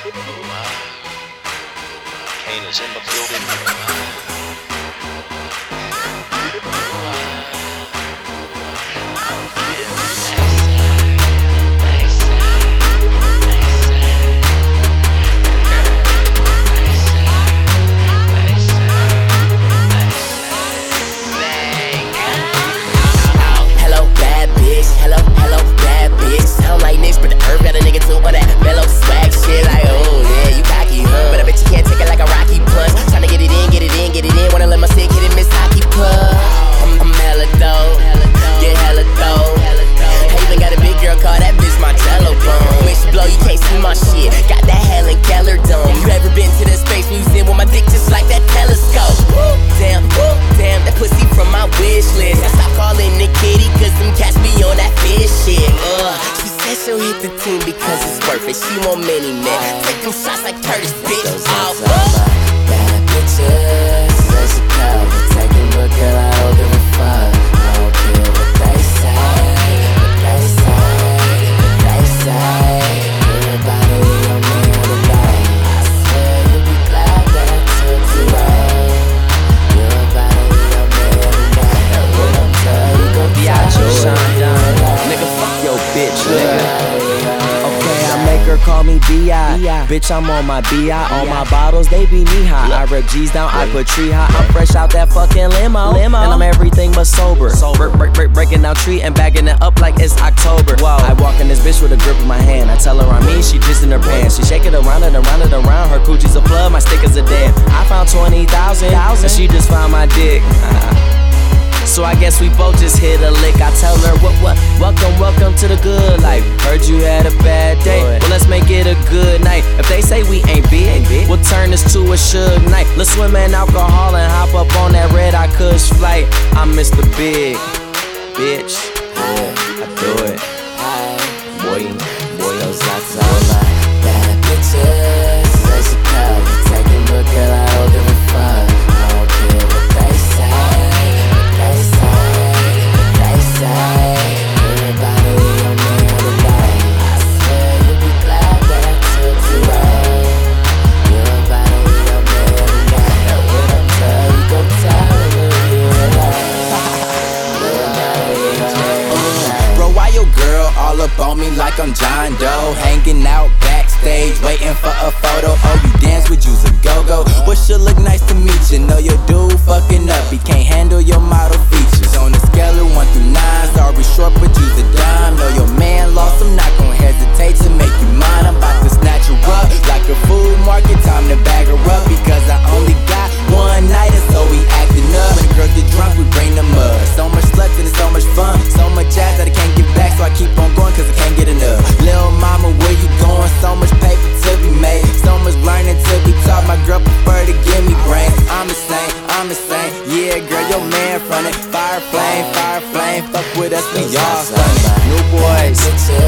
Kane is in the building. She'll hit the team because it's worth it. She want many men. Take them shots like Curtis, bitch. Bad bitches, say she cover. Taking but girl, I don't give a fuck. I don't care what they say, what they say, what they say. Everybody on me tonight. I swear you'll be glad that I took you out. Everybody on me tonight. Now what I'm telling you, go be out your shine down. Nigga, fuck your bitch, nigga. Call me B.I. Bitch, I'm on my B.I. All my bottles, they be knee high. I rip G's down, I put tree high. I'm fresh out that fucking limo. And I'm everything but sober. Breaking out tree and bagging it up like it's October. Whoa. I walk in this bitch with a grip in my hand. I tell her I'm me, she just in her pants. She shake it around and around and around. Her coochie's a flood, my stickers are dead. I found 20,000 and she just found my dick. So I guess we both just hit a lick. I tell her, welcome to the good life. Heard you had a bad day, well let's make it a good night. If they say we ain't big, we'll turn this to a Suge night. Let's swim in alcohol and hop up on that red eye Kush flight. I'm Mr. Big, bitch, I do it. Boy, those shots all like bad bitches, say she cover. Taking but girl, I don't give a fuck. I don't care what they say. On me like I'm John Doe, hanging out backstage, waiting for a photo. Oh, you dance with you's a go-go. Well, she'll look nice to meet you. Know your dude fucking up, he can't handle your model features. On a scale of 1 through 9, sorry short, but you's a dime. Know your man lost, I'm not gonna hesitate to make you mine. I'm about to snatch her up like a food market, time to bag her up because I only got one night, and so we acting up. When the girls get drunk, we bring them up. So much sluts and it's so much fun, so much ass that I can't get back, so I keep on going cause I can't get enough. Lil' mama, where you going? So much paper to be made, so much learning to be taught. My girl prefer to give me brains. I'm the same, yeah girl, your man frontin'. Fire flame, fuck with us, we all stunning. New boys.